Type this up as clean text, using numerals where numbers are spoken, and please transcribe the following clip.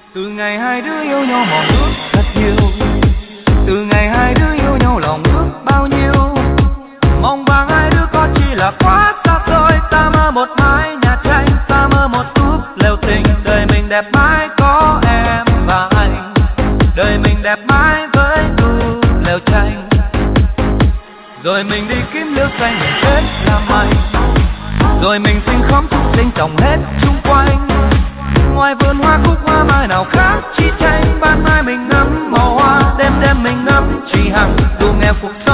Từ ngày hai đứa yêu nhau mòn ước thật nhiều, từ ngày hai đứa yêu nhau lòng ước bao nhiêu, mong vàng hai đứa có chỉ là quá xa xôi. Ta mơ một mái nhà tranh, ta mơ một túp lều tình, đời mình đẹp mãi có em và anh, đời mình đẹp mãi với túp lều tranh. Rồi mình đi kiếm lửa xanh mình kết làm mây, rồi mình sinh khóm chúc sinh trồng hết chung quanh. Ngoài vườn hoa cúc hoa mai nào khác chi tranh, ban mai mình ngắm màu hoa, đêm đêm mình ngắm chỉ hằng dù nghèo cuộc